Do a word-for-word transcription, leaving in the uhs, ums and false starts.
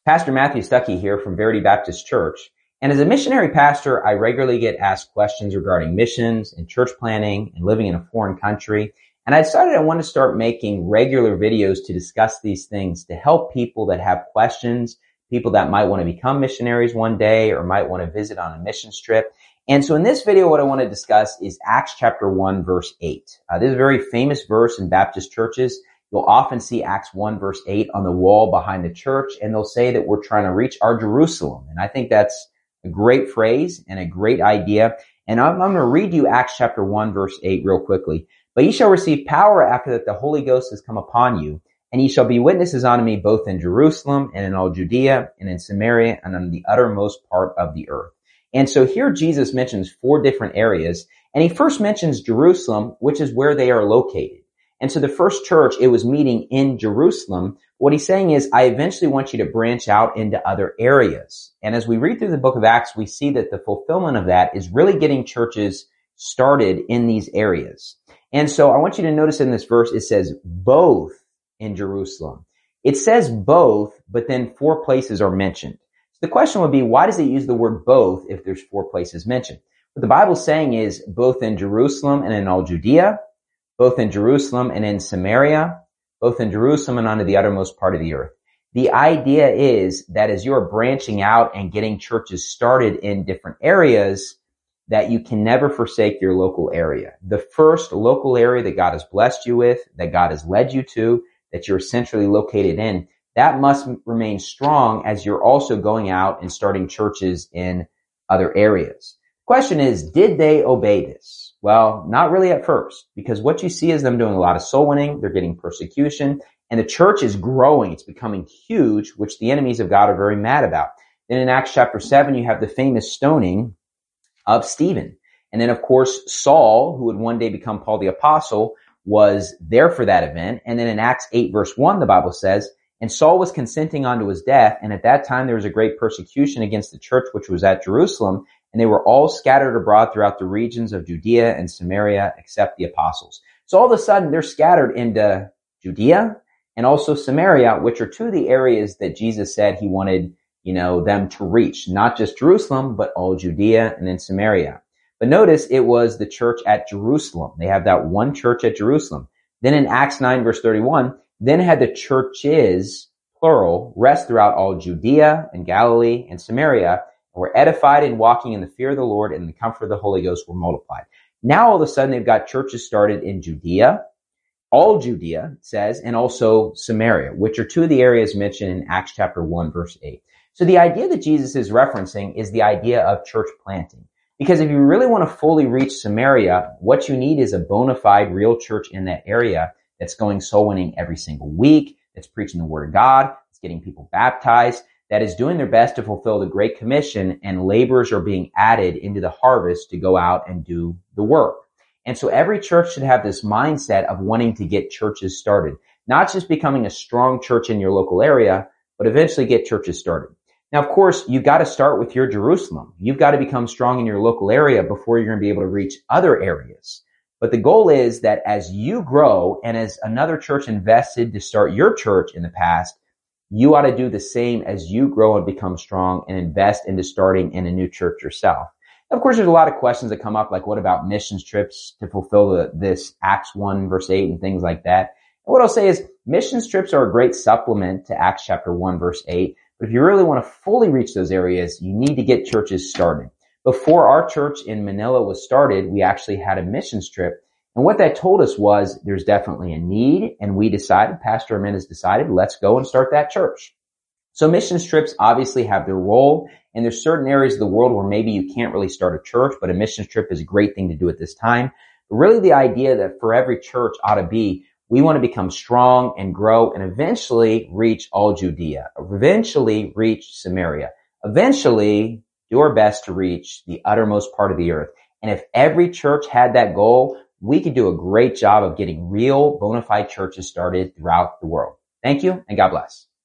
Pastor Matthew Stuckey here from Verity Baptist Church. And as a missionary pastor, I regularly get asked questions regarding missions and church planning and living in a foreign country. And I decided I wanted to start making regular videos to discuss these things to help people that have questions, people that might want to become missionaries one day or might want to visit on a mission trip. And so in this video, what I want to discuss is Acts chapter one, verse eight. Uh, this is a very famous verse in Baptist churches. You'll often see Acts one, verse eight on the wall behind the church, and they'll say that we're trying to reach our Jerusalem. And I think that's a great phrase and a great idea. And I'm, I'm going to read you Acts chapter one, verse eight real quickly. But ye shall receive power after that the Holy Ghost has come upon you, and ye shall be witnesses unto me both in Jerusalem and in all Judea and in Samaria and on the uttermost part of the earth. And so here Jesus mentions four different areas, and he first mentions Jerusalem, which is where they are located. And so the first church, it was meeting in Jerusalem. What he's saying is, I eventually want you to branch out into other areas. And as we read through the book of Acts, we see that the fulfillment of that is really getting churches started in these areas. And so I want you to notice in this verse, it says both in Jerusalem. It says both, but then four places are mentioned. So the question would be, why does it use the word both if there's four places mentioned? What the Bible's saying is both in Jerusalem and in all Judea, both in Jerusalem and in Samaria, both in Jerusalem and unto the uttermost part of the earth. The idea is that as you're branching out and getting churches started in different areas, that you can never forsake your local area. The first local area that God has blessed you with, that God has led you to, that you're centrally located in, that must remain strong as you're also going out and starting churches in other areas. The question is, did they obey this? Well, not really at first, because what you see is them doing a lot of soul winning, they're getting persecution, and the church is growing. It's becoming huge, which the enemies of God are very mad about. Then in Acts chapter seven, you have the famous stoning of Stephen. And then, of course, Saul, who would one day become Paul the Apostle, was there for that event. And then in Acts eight, verse one, the Bible says, and Saul was consenting unto his death, and at that time there was a great persecution against the church which was at Jerusalem, and they were all scattered abroad throughout the regions of Judea and Samaria, except the apostles. So all of a sudden, they're scattered into Judea and also Samaria, which are two of the areas that Jesus said he wanted, you know, them to reach. Not just Jerusalem, but all Judea and then Samaria. But notice it was the church at Jerusalem. They have that one church at Jerusalem. Then in Acts nine, verse thirty-one, then had the churches, plural, rest throughout all Judea and Galilee and Samaria, were edified in walking in the fear of the Lord, and the comfort of the Holy Ghost were multiplied. Now all of a sudden they've got churches started in Judea, all Judea, it says, and also Samaria, which are two of the areas mentioned in Acts chapter one, verse eight. So the idea that Jesus is referencing is the idea of church planting. Because if you really want to fully reach Samaria, what you need is a bona fide real church in that area that's going soul winning every single week, that's preaching the word of God, that's getting people baptized, that is doing their best to fulfill the Great Commission, and laborers are being added into the harvest to go out and do the work. And so every church should have this mindset of wanting to get churches started, not just becoming a strong church in your local area, but eventually get churches started. Now, of course, you've got to start with your Jerusalem. You've got to become strong in your local area before you're going to be able to reach other areas. But the goal is that as you grow and as another church invested to start your church in the past, you ought to do the same as you grow and become strong and invest into starting in a new church yourself. Of course, there's a lot of questions that come up, like what about missions trips to fulfill the, this Acts one, verse eight and things like that. And what I'll say is missions trips are a great supplement to Acts chapter one, verse eight. But if you really want to fully reach those areas, you need to get churches started. Before our church in Manila was started, we actually had a missions trip. And what that told us was there's definitely a need, and we decided, Pastor Jimenez decided, let's go and start that church. So missions trips obviously have their role, and there's certain areas of the world where maybe you can't really start a church, but a missions trip is a great thing to do at this time. But really the idea that for every church ought to be, we want to become strong and grow and eventually reach all Judea, eventually reach Samaria, eventually do our best to reach the uttermost part of the earth. And if every church had that goal, we could do a great job of getting real bona fide churches started throughout the world. Thank you, and God bless.